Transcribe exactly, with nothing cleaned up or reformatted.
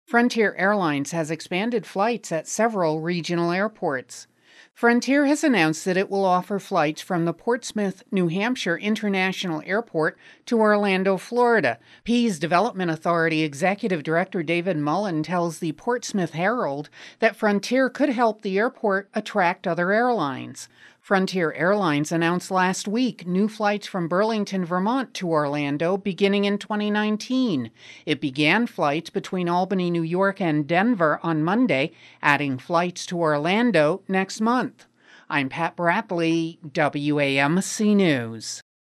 Frontier Airlines has expanded flights at several regional airports. Frontier has announced that it will offer flights from the Portsmouth, New Hampshire International Airport to Orlando, Florida. Pease Development Authority Executive Director David Mullen tells the Portsmouth Herald that Frontier could help the airport attract other airlines. Frontier Airlines announced last week new flights from Burlington, Vermont to Orlando beginning in twenty nineteen. It began flights between Albany, New York and Denver on Monday, adding flights to Orlando next month. I'm Pat Bradley, W A M C News.